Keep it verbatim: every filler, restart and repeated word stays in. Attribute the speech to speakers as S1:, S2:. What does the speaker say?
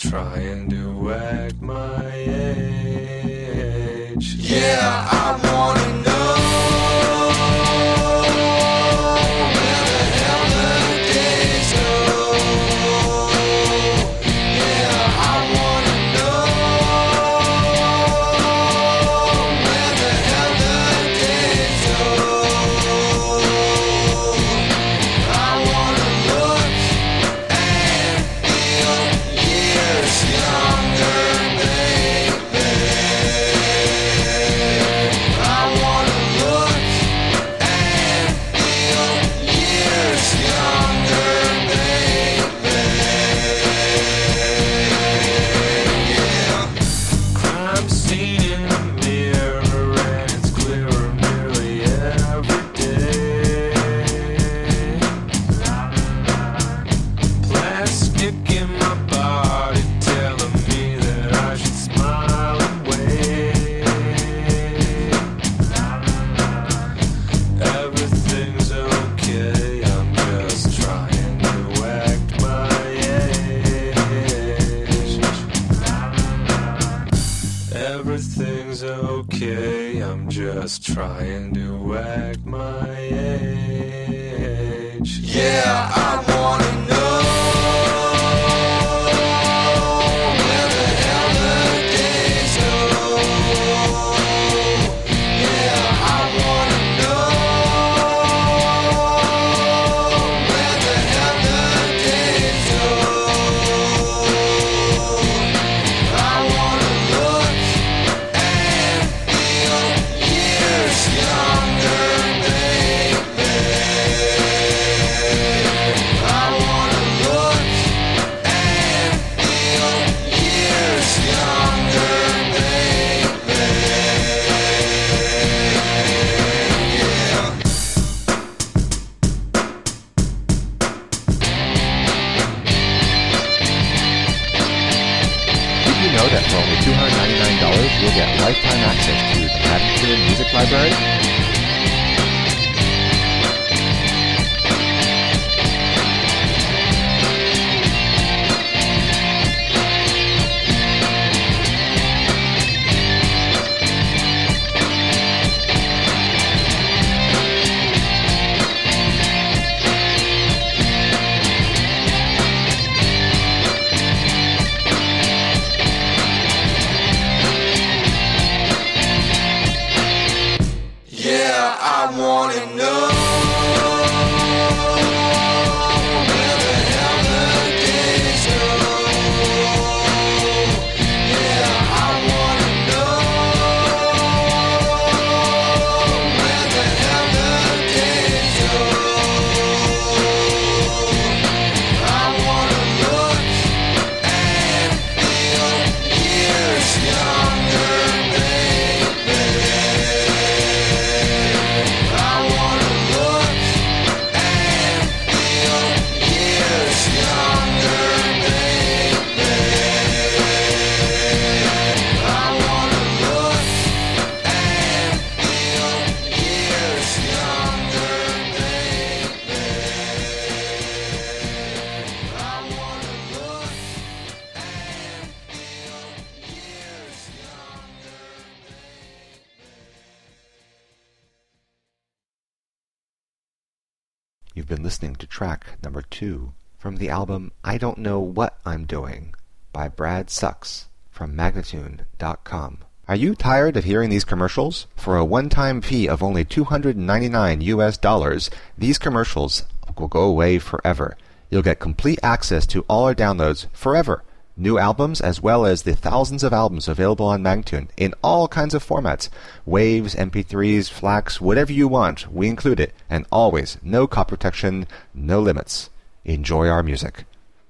S1: trying to act my age.
S2: Yeah, I wanna know.
S1: Everything's okay, I'm just trying to act my age.
S2: Yeah, I wanna know.
S3: You'll get lifetime access to the Madden Music Library,
S2: I wanna know.
S3: You've been listening to track number two from the album I Don't Know What I'm Doing by Brad Sucks from Magnatune dot com. Are you tired of hearing these commercials? For a one-time fee of only two hundred ninety-nine U S dollars, these commercials will go away forever. You'll get complete access to all our downloads forever. New albums as well as the thousands of albums available on Magnatune in all kinds of formats. Waves, M P threes, FLACs, whatever you want, we include it. And always, no copy protection, no limits. Enjoy our music.